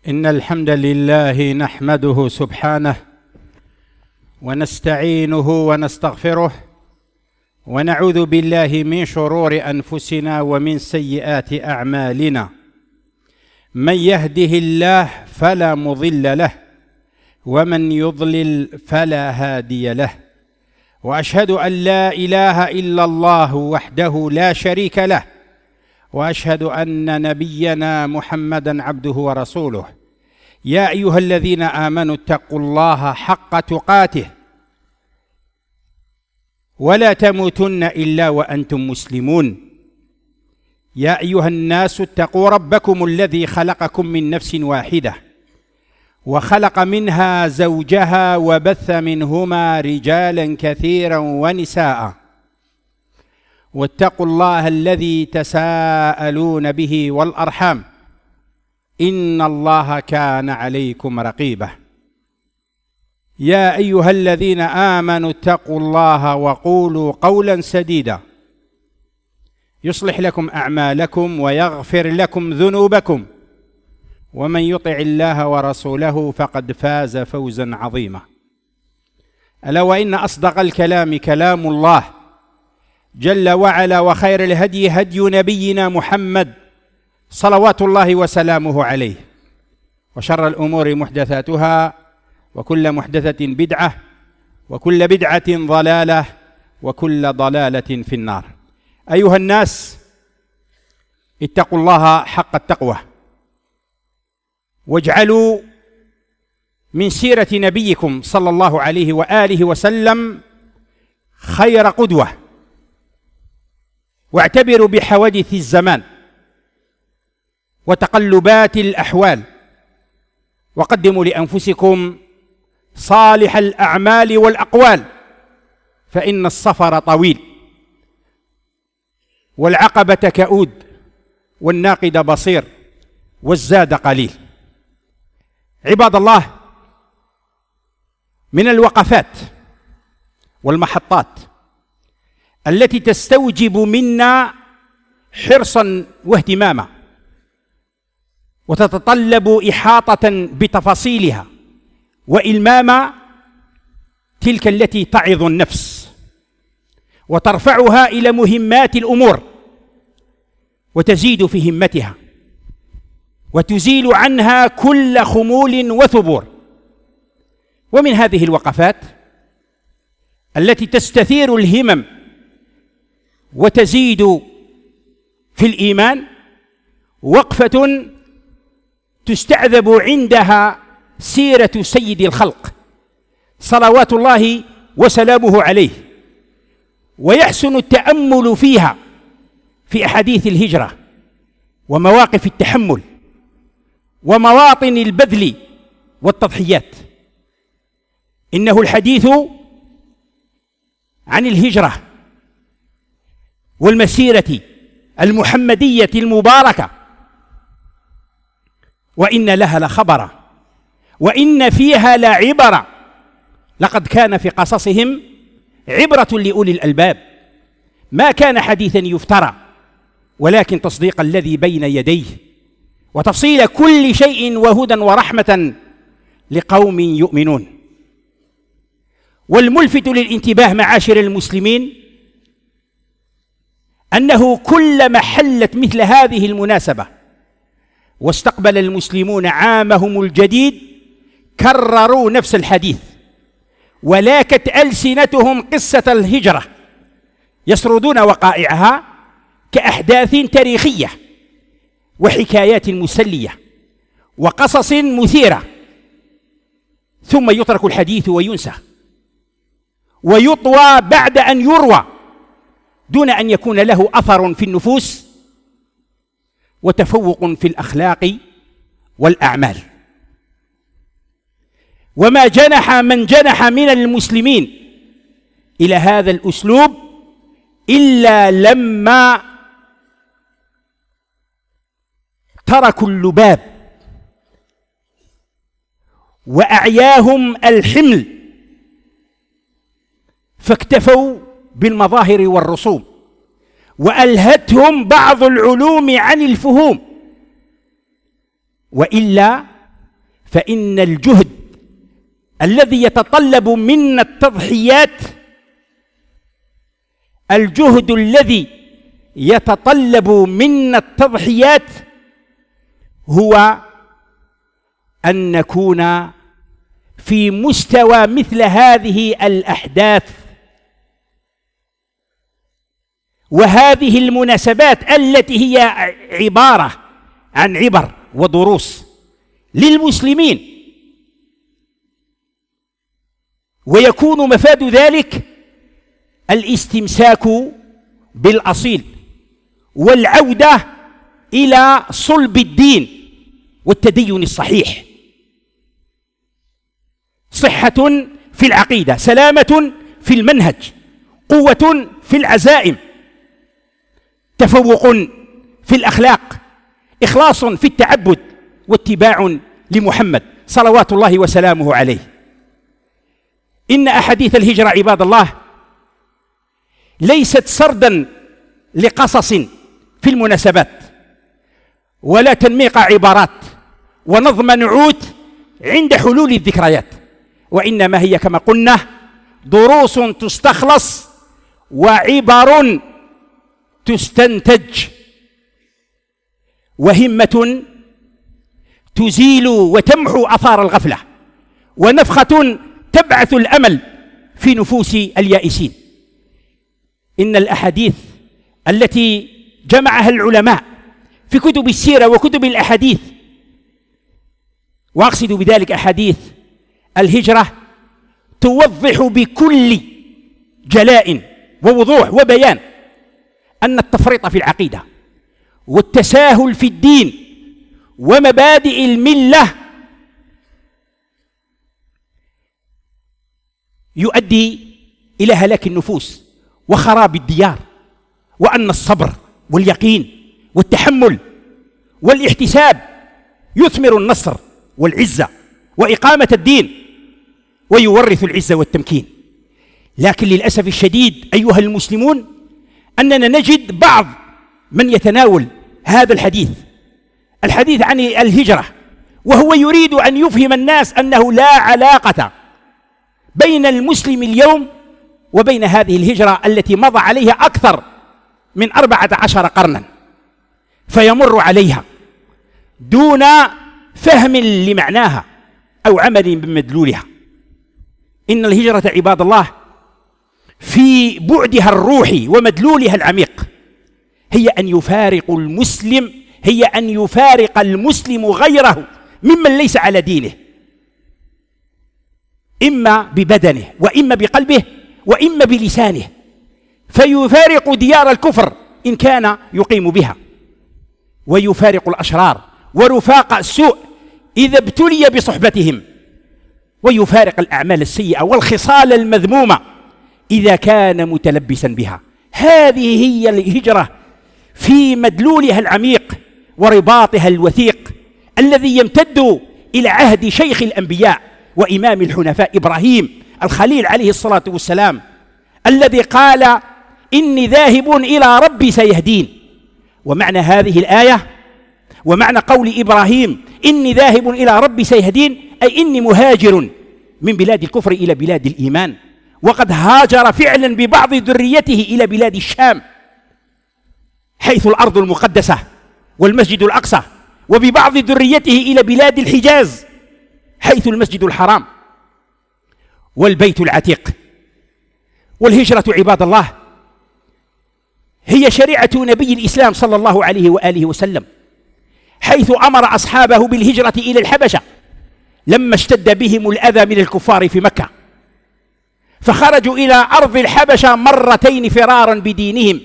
إن الحمد لله نحمده سبحانه ونستعينه ونستغفره ونعوذ بالله من شرور أنفسنا ومن سيئات أعمالنا. من يهده الله فلا مضل له ومن يضلل فلا هادي له، وأشهد أن لا إله إلا الله وحده لا شريك له، وأشهد أن نبينا محمدًا عبده ورسوله. يا أيها الذين آمنوا اتقوا الله حق تقاته ولا تموتن إلا وأنتم مسلمون. يا أيها الناس اتقوا ربكم الذي خلقكم من نفس واحدة وخلق منها زوجها وبث منهما رجالا كثيرا ونساء، واتقوا الله الذي تساءلون به والأرحام إن الله كان عليكم رقيبا. يا أيها الذين آمنوا اتقوا الله وقولوا قولا سديدا يصلح لكم أعمالكم ويغفر لكم ذنوبكم، ومن يطع الله ورسوله فقد فاز فوزا عظيما. ألا وإن أصدق الكلام كلام الله جل وعلا، وخير الهدي هدي نبينا محمد صلوات الله وسلامه عليه، وشر الأمور محدثاتها، وكل محدثة بدعة، وكل بدعة ضلالة، وكل ضلالة في النار. أيها الناس، اتقوا الله حق التقوى، واجعلوا من سيرة نبيكم صلى الله عليه وآله وسلم خير قدوة، واعتبروا بحوادث الزمان وتقلبات الأحوال، وقدموا لأنفسكم صالح الأعمال والأقوال، فإن السفر طويل والعقبة كؤود والناقد بصير والزاد قليل. عباد الله، من الوقفات والمحطات التي تستوجب منا حرصا واهتماما وتتطلب إحاطة بتفاصيلها وإلماما، تلك التي تعظ النفس وترفعها إلى مهمات الأمور وتزيد في همتها وتزيل عنها كل خمول وثبور. ومن هذه الوقفات التي تستثير الهمم وتزيد في الإيمان وقفة تستعذب عندها سيرة سيد الخلق صلوات الله وسلامه عليه، ويحسن التأمل فيها في أحاديث الهجرة ومواقف التحمل ومواطن البذل والتضحيات. إنه الحديث عن الهجرة والمسيرة المحمدية المباركة، وإن لها لخبرا وإن فيها لعبرا، لقد كان في قصصهم عبرة لأولي الألباب، ما كان حديثا يفترى، ولكن تصديق الذي بين يديه وتفصيل كل شيء وهدى ورحمة لقوم يؤمنون. والملفت للانتباه معاشر المسلمين أنه كلما حلت مثل هذه المناسبة واستقبل المسلمون عامهم الجديد كرروا نفس الحديث، ولاكت ألسنتهم قصة الهجرة، يسردون وقائعها كأحداث تاريخية وحكايات مسلية وقصص مثيرة، ثم يترك الحديث وينسى ويطوى بعد أن يروى دون أن يكون له أثر في النفوس وتفوق في الأخلاق والأعمال. وما جنح من جنح من المسلمين إلى هذا الأسلوب إلا لما تركوا اللباب وأعياهم الحمل، فاكتفوا بالمظاهر والرسوم، وألهتهم بعض العلوم عن الفهوم، وإلا فإن الجهد الذي يتطلب منا التضحيات، الجهد الذي يتطلب منا التضحيات هو أن نكون في مستوى مثل هذه الأحداث وهذه المناسبات التي هي عبارة عن عبر ودروس للمسلمين، ويكون مفاد ذلك الاستمساك بالأصيل والعودة إلى صلب الدين والتدين الصحيح. صحة في العقيدة، سلامة في المنهج، قوة في العزائم، تفوق في الأخلاق، إخلاص في التعبد، واتباع لمحمد صلوات الله وسلامه عليه. إن أحاديث الهجرة عباد الله ليست سردا لقصص في المناسبات، ولا تنميق عبارات ونظم نعوت عند حلول الذكريات، وإنما هي كما قلنا دروس تستخلص وعبر تستنتج، وهمة تزيل وتمحو آثار الغفلة، ونفخة تبعث الأمل في نفوس اليائسين. إن الأحاديث التي جمعها العلماء في كتب السيرة وكتب الأحاديث، وأقصد بذلك أحاديث الهجرة، توضح بكل جلاء ووضوح وبيان أن التفريط في العقيدة والتساهل في الدين ومبادئ الملة يؤدي إلى هلاك النفوس وخراب الديار، وأن الصبر واليقين والتحمل والاحتساب يثمر النصر والعزة وإقامة الدين ويورث العزة والتمكين. لكن للأسف الشديد أيها المسلمون أننا نجد بعض من يتناول هذا الحديث عن الهجرة وهو يريد أن يفهم الناس أنه لا علاقة بين المسلم اليوم وبين هذه الهجرة التي مضى عليها أكثر من 14 قرنا، فيمر عليها دون فهم لمعناها أو عمل بمدلولها. إن الهجرة عباد الله في بعدها الروحي ومدلولها العميق هي أن يفارق المسلم غيره ممن ليس على دينه، إما ببدنه وإما بقلبه وإما بلسانه، فيفارق ديار الكفر إن كان يقيم بها، ويفارق الأشرار ورفاق السوء إذا ابتلي بصحبتهم، ويفارق الأعمال السيئة والخصال المذمومة إذا كان متلبسا بها. هذه هي الهجرة في مدلولها العميق ورباطها الوثيق الذي يمتد إلى عهد شيخ الأنبياء وإمام الحنفاء إبراهيم الخليل عليه الصلاة والسلام، الذي قال: إني ذاهب إلى ربي سيهدين. ومعنى هذه الآية ومعنى قول إبراهيم إني ذاهب إلى ربي سيهدين أي إني مهاجر من بلاد الكفر إلى بلاد الإيمان، وقد هاجر فعلا ببعض ذريته إلى بلاد الشام حيث الأرض المقدسة والمسجد الأقصى، وببعض ذريته إلى بلاد الحجاز حيث المسجد الحرام والبيت العتيق. والهجرة عباد الله هي شريعة نبي الإسلام صلى الله عليه وآله وسلم، حيث أمر أصحابه بالهجرة إلى الحبشة لما اشتد بهم الأذى من الكفار في مكة، فخرجوا إلى أرض الحبشة مرتين فرارا بدينهم،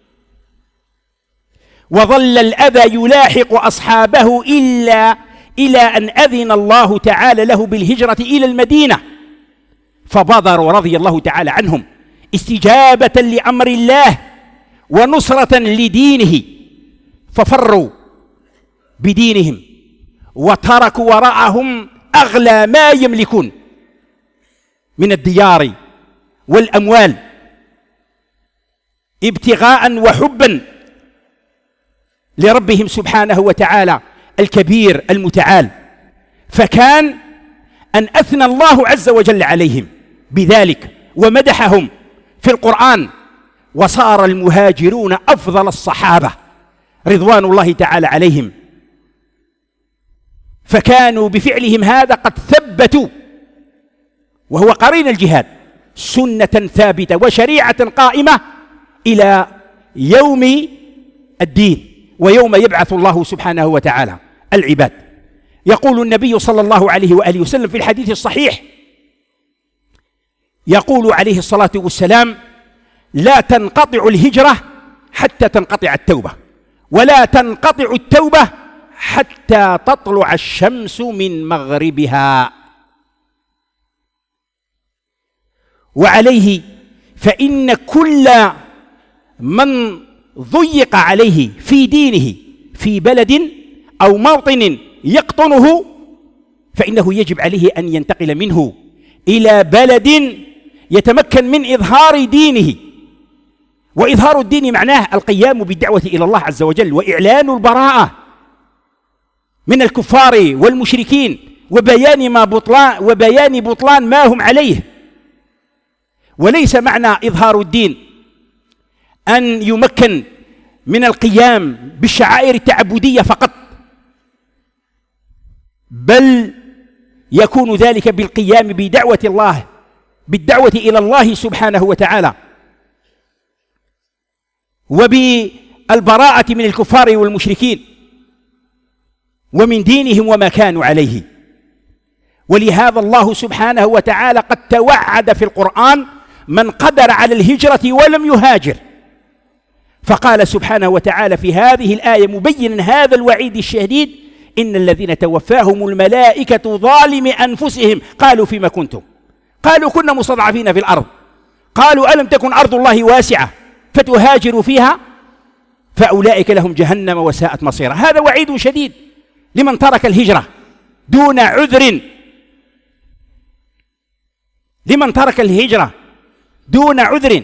وظل الأذى يلاحق أصحابه إلى أن أذن الله تعالى له بالهجرة إلى المدينة، فبادروا رضي الله تعالى عنهم استجابة لأمر الله ونصرة لدينه، ففروا بدينهم وتركوا وراءهم أغلى ما يملكون من الديار والأموال ابتغاء وحبا لربهم سبحانه وتعالى الكبير المتعال. فكان أن أثنى الله عز وجل عليهم بذلك ومدحهم في القرآن، وصار المهاجرون أفضل الصحابة رضوان الله تعالى عليهم، فكانوا بفعلهم هذا قد ثبتوا، وهو قرين الجهاد، سنة ثابتة وشريعة قائمة إلى يوم الدين ويوم يبعث الله سبحانه وتعالى العباد. يقول النبي صلى الله عليه وآله وسلم في الحديث الصحيح، يقول عليه الصلاة والسلام: لا تنقطع الهجرة حتى تنقطع التوبة، ولا تنقطع التوبة حتى تطلع الشمس من مغربها. وعليه فإن كل من ضيق عليه في دينه في بلد أو موطن يقطنه فإنه يجب عليه أن ينتقل منه إلى بلد يتمكن من إظهار دينه. وإظهار الدين معناه القيام بالدعوة إلى الله عز وجل، وإعلان البراءة من الكفار والمشركين، وبيان بطلان ما هم عليه. وليس معنى إظهار الدين أن يمكن من القيام بالشعائر التعبدية فقط، بل يكون ذلك بالقيام بالدعوة إلى الله سبحانه وتعالى، وبالبراءة من الكفار والمشركين ومن دينهم وما كانوا عليه. ولهذا الله سبحانه وتعالى قد توعد في القرآن من قدر على الهجرة ولم يهاجر، فقال سبحانه وتعالى في هذه الآية مبينا هذا الوعيد الشديد: إن الذين توفاهم الملائكة ظالمي أنفسهم قالوا فيما كنتم؟ قالوا كنا مستضعفين في الأرض. قالوا ألم تكن أرض الله واسعة فتهاجروا فيها؟ فأولئك لهم جهنم وساءت مصيرا. هذا وعيد شديد لمن ترك الهجرة دون عذر، لمن ترك الهجرة دون عذر.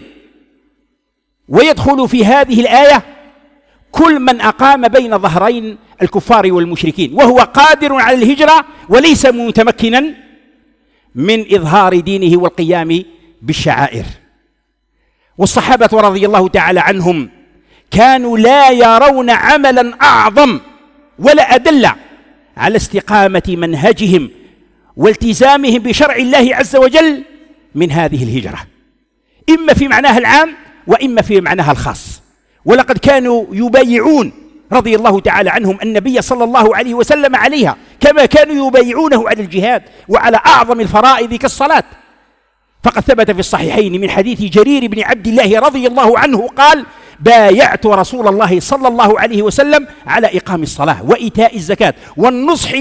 ويدخل في هذه الآية كل من أقام بين ظهرين الكفار والمشركين وهو قادر على الهجرة وليس متمكنا من إظهار دينه والقيام بالشعائر. والصحابة رضي الله تعالى عنهم كانوا لا يرون عملا أعظم ولا أدل على استقامة منهجهم والتزامهم بشرع الله عز وجل من هذه الهجرة، إما في معناها العام وإما في معناها الخاص. ولقد كانوا يبايعون رضي الله تعالى عنهم النبي صلى الله عليه وسلم عليها، كما كانوا يبايعونه على الجهاد وعلى أعظم الفرائض كالصلاة. فقد ثبت في الصحيحين من حديث جرير بن عبد الله رضي الله عنه قال: بايعت رسول الله صلى الله عليه وسلم على إقام الصلاة وإيتاء الزكاة والنصح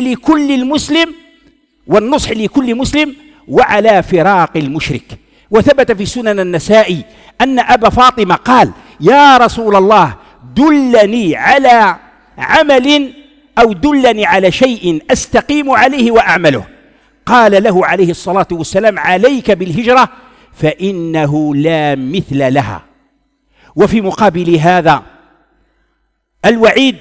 لكل مسلم وعلى فراق المشرك. وثبت في سنن النسائي أن أبا فاطمة قال: يا رسول الله دلني على عمل أو دلني على شيء أستقيم عليه وأعمله. قال له عليه الصلاة والسلام: عليك بالهجرة فإنه لا مثل لها. وفي مقابل هذا الوعيد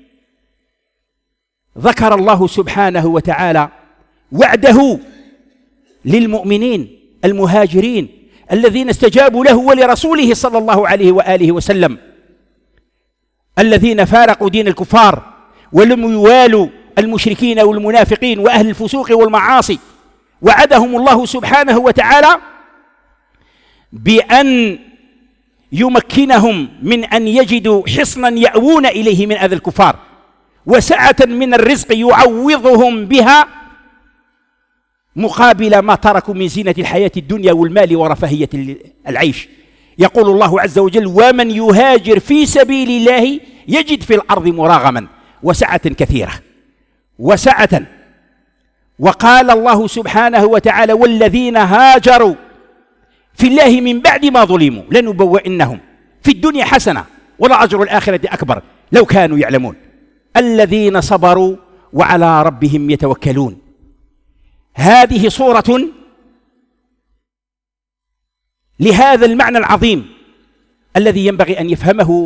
ذكر الله سبحانه وتعالى وعده للمؤمنين المهاجرين الذين استجابوا له ولرسوله صلى الله عليه وآله وسلم، الذين فارقوا دين الكفار ولم يوالوا المشركين والمنافقين وأهل الفسوق والمعاصي. وعدهم الله سبحانه وتعالى بأن يمكنهم من أن يجدوا حصنا يأوون إليه من أذى الكفار، وسعة من الرزق يعوضهم بها مقابل ما تركوا من زينة الحياة الدنيا والمال ورفاهية العيش. يقول الله عز وجل: ومن يهاجر في سبيل الله يجد في الأرض مراغما وسعة كثيرة وسعة. وقال الله سبحانه وتعالى: والذين هاجروا في الله من بعد ما ظلموا لنبوئنهم في الدنيا حسنة ولأجر الآخرة أكبر لو كانوا يعلمون الذين صبروا وعلى ربهم يتوكلون. هذه صورة لهذا المعنى العظيم الذي ينبغي أن يفهمه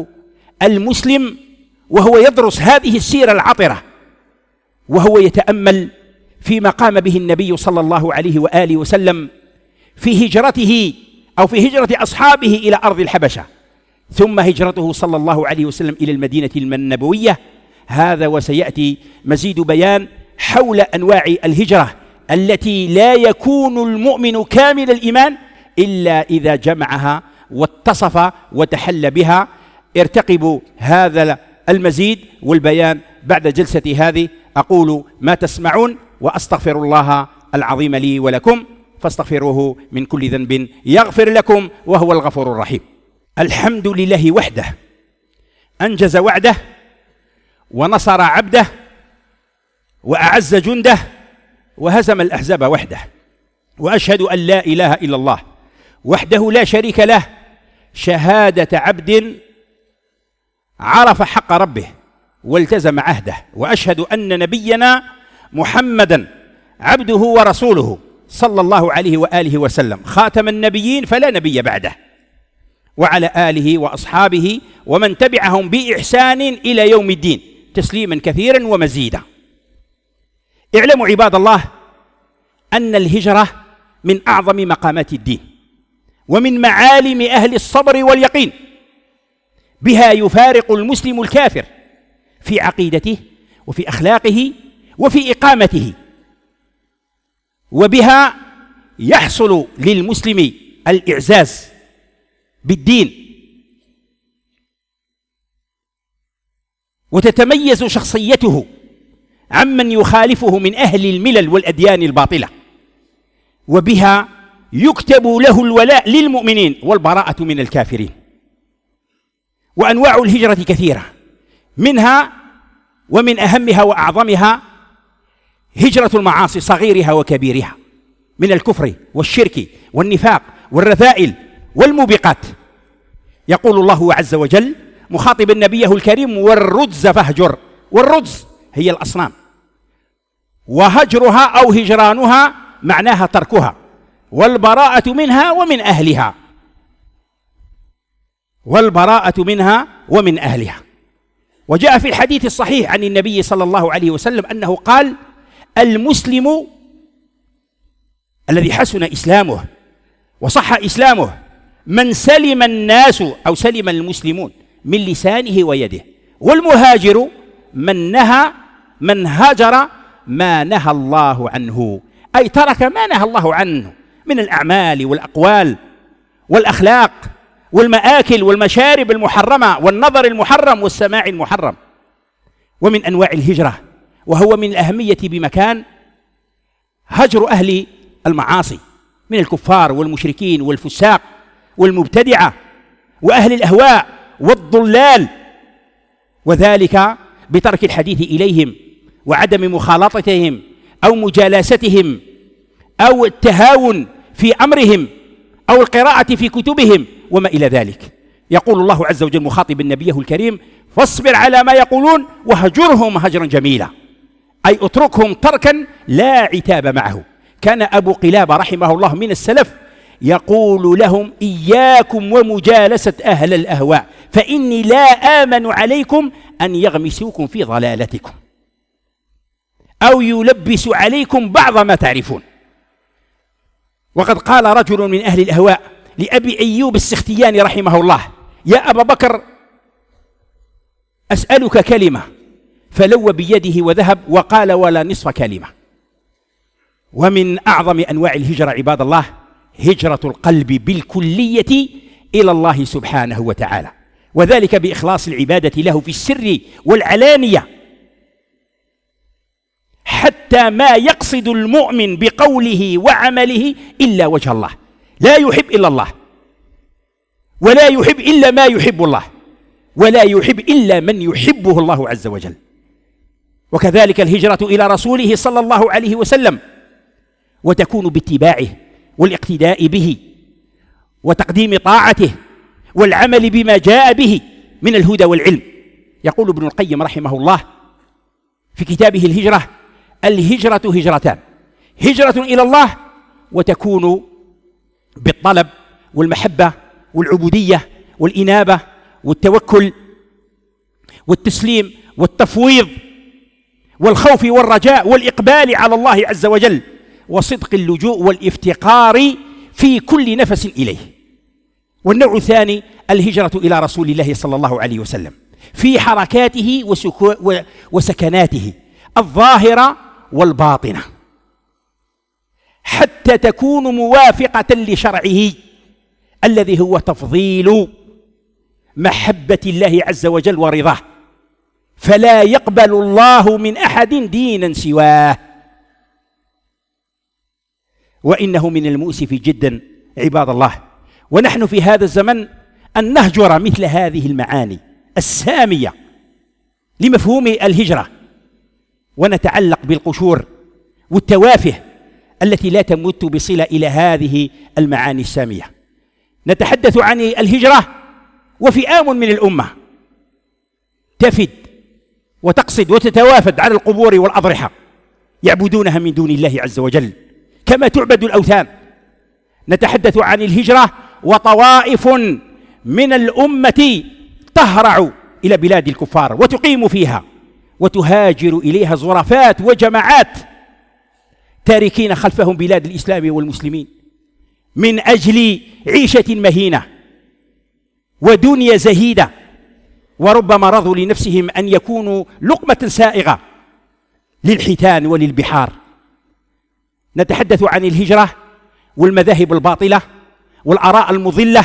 المسلم وهو يدرس هذه السيرة العطرة، وهو يتأمل فيما قام به النبي صلى الله عليه وآله وسلم في هجرته أو في هجرة أصحابه إلى أرض الحبشة، ثم هجرته صلى الله عليه وسلم إلى المدينة النبوية. هذا وسيأتي مزيد بيان حول أنواع الهجرة التي لا يكون المؤمن كامل الإيمان إلا إذا جمعها واتصف وتحل بها. ارتقبوا هذا المزيد والبيان بعد جلسة هذه. أقول ما تسمعون وأستغفر الله العظيم لي ولكم، فاستغفروه من كل ذنب يغفر لكم وهو الغفور الرحيم. الحمد لله وحده أنجز وعده ونصر عبده وأعز جنده وهزم الأحزاب وحده، وأشهد أن لا إله إلا الله وحده لا شريك له شهادة عبد عرف حق ربه والتزم عهده، وأشهد أن نبينا محمدا عبده ورسوله صلى الله عليه وآله وسلم خاتم النبيين فلا نبي بعده، وعلى آله وأصحابه ومن تبعهم بإحسان إلى يوم الدين تسليما كثيرا ومزيدا. اعلموا عباد الله أن الهجرة من أعظم مقامات الدين ومن معالم أهل الصبر واليقين، بها يفارق المسلم الكافر في عقيدته وفي أخلاقه وفي إقامته، وبها يحصل للمسلم الإعزاز بالدين، وتتميز شخصيته عمن يخالفه من أهل الملل والأديان الباطلة، وبها يكتب له الولاء للمؤمنين والبراءة من الكافرين. وأنواع الهجرة كثيرة، منها ومن أهمها وأعظمها هجرة المعاصي صغيرها وكبيرها من الكفر والشرك والنفاق والرذائل والموبقات. يقول الله عز وجل مخاطبا نبيه الكريم: والرجز فاهجر. والرجز هي الأصنام، وهجرها أو هجرانها معناها تركها، والبراءة منها ومن أهلها، والبراءة منها ومن أهلها. وجاء في الحديث الصحيح عن النبي صلى الله عليه وسلم أنه قال: المسلم الذي حسن إسلامه وصح إسلامه من سلم الناس أو سلم المسلمون من لسانه ويده، والمهاجر من هاجر ما نهى الله عنه، أي ترك ما نهى الله عنه من الأعمال والأقوال والأخلاق والمآكل والمشارب المحرمة والنظر المحرم والسماع المحرم. ومن أنواع الهجرة وهو من الأهمية بمكان هجر أهل المعاصي من الكفار والمشركين والفساق والمبتدعة وأهل الأهواء والضلال، وذلك بترك الحديث إليهم وعدم مخالطتهم أو مجالستهم أو التهاون في أمرهم أو القراءة في كتبهم وما إلى ذلك. يقول الله عز وجل مخاطبا نبيه الكريم: فاصبر على ما يقولون وهجرهم هجرا جميلا، أي اتركهم تركا لا عتاب معه. كان أبو قلابة رحمه الله من السلف يقول لهم: إياكم ومجالسة أهل الأهواء فإني لا آمن عليكم أن يغمسوكم في ضلالتكم أو يلبسوا عليكم بعض ما تعرفون. وقد قال رجل من أهل الأهواء لأبي أيوب السختياني رحمه الله: يا أبا بكر أسألك كلمة، فلو بيده وذهب وقال: ولا نصف كلمة. ومن أعظم أنواع الهجرة عباد الله هجرة القلب بالكلية إلى الله سبحانه وتعالى، وذلك بإخلاص العبادة له في السر والعلانية، حتى ما يقصد المؤمن بقوله وعمله إلا وجه الله، لا يحب إلا الله، ولا يحب إلا ما يحب الله، ولا يحب إلا من يحبه الله عز وجل. وكذلك الهجرة إلى رسوله صلى الله عليه وسلم، وتكون باتباعه والاقتداء به وتقديم طاعته والعمل بما جاء به من الهدى والعلم. يقول ابن القيم رحمه الله في كتابه الهجرة: الهجرة هجرتان، هجرة إلى الله وتكون بالطلب والمحبة والعبودية والإنابة والتوكل والتسليم والتفويض، والخوف والرجاء والإقبال على الله عز وجل، وصدق اللجوء والافتقار في كل نفس إليه. والنوع الثاني الهجرة إلى رسول الله صلى الله عليه وسلم في حركاته وسكناته الظاهرة والباطنة، حتى تكون موافقة لشرعه الذي هو تفضيل محبة الله عز وجل ورضاه، فلا يقبل الله من أحد دينا سواه. وإنه من المؤسف جدا عباد الله، ونحن في هذا الزمن أن نهجر مثل هذه المعاني السامية لمفهوم الهجرة، ونتعلق بالقشور والتوافه التي لا تمت بصلة إلى هذه المعاني السامية. نتحدث عن الهجرة وفئام من الأمة تفد وتقصد وتتوافد على القبور والأضرحة يعبدونها من دون الله عز وجل كما تعبد الأوثان. نتحدث عن الهجرة وطوائف من الأمة تهرع إلى بلاد الكفار وتقيم فيها وتهاجر إليها زرافات وجماعات تاركين خلفهم بلاد الإسلام والمسلمين من أجل عيشة مهينة ودنيا زهيدة، وربما رضوا لنفسهم أن يكونوا لقمة سائغة للحيتان وللبحار. نتحدث عن الهجرة والمذاهب الباطلة والآراء المضلة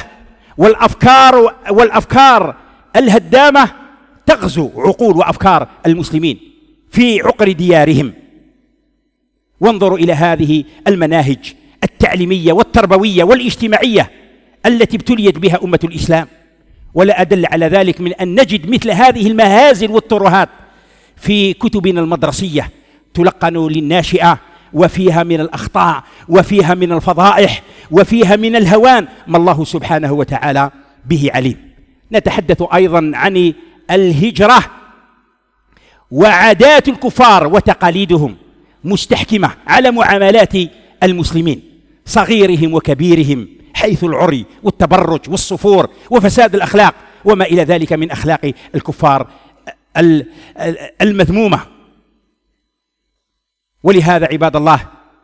والأفكار الهدامة تغزو عقول وأفكار المسلمين في عقر ديارهم. وانظروا إلى هذه المناهج التعليمية والتربوية والاجتماعية التي ابتليت بها أمة الإسلام، ولا أدل على ذلك من أن نجد مثل هذه المهازل والترهات في كتبنا المدرسية تلقن للناشئة، وفيها من الأخطاء وفيها من الفضائح وفيها من الهوان ما الله سبحانه وتعالى به عليم. نتحدث أيضا عن الهجرة وعادات الكفار وتقاليدهم مستحكمة على معاملات المسلمين صغيرهم وكبيرهم، حيث العري والتبرج والصفور وفساد الأخلاق وما إلى ذلك من أخلاق الكفار المذمومة. ولهذا عباد الله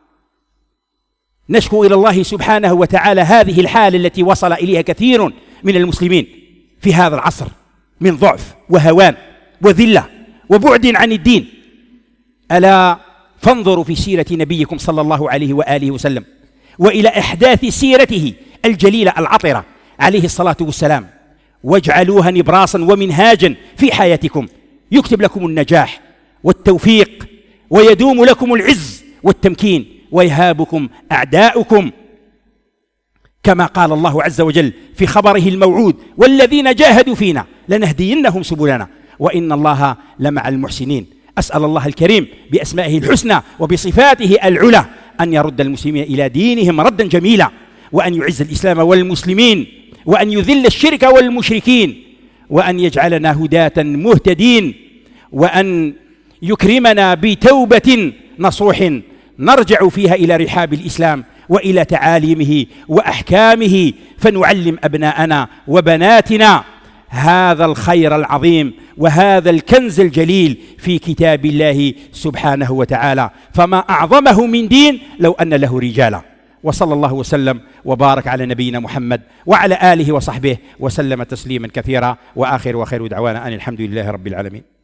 نشكو إلى الله سبحانه وتعالى هذه الحال التي وصل إليها كثير من المسلمين في هذا العصر من ضعف وهوان وذلة وبعد عن الدين. ألا فانظروا في سيرة نبيكم صلى الله عليه وآله وسلم وإلى إحداث سيرته الجليلة العطرة عليه الصلاة والسلام، واجعلوها نبراسا ومنهاجا في حياتكم، يكتب لكم النجاح والتوفيق ويدوم لكم العز والتمكين ويهابكم أعداؤكم، كما قال الله عز وجل في خبره الموعود: والذين جاهدوا فينا لنهدينهم سبلنا وإن الله لمع المحسنين. أسأل الله الكريم بأسمائه الحسنى وبصفاته العلى أن يرد المسلمين إلى دينهم ردا جميلا، وأن يعز الإسلام والمسلمين، وأن يذل الشرك والمشركين، وأن يجعلنا هداة مهتدين، وأن يكرمنا بتوبة نصوح نرجع فيها إلى رحاب الإسلام وإلى تعاليمه وأحكامه، فنعلم أبناءنا وبناتنا هذا الخير العظيم وهذا الكنز الجليل في كتاب الله سبحانه وتعالى، فما أعظمه من دين لو أن له رجالا. وصلى الله وسلم وبارك على نبينا محمد وعلى آله وصحبه وسلم تسليما كثيرا، وآخر دعوانا أن الحمد لله رب العالمين.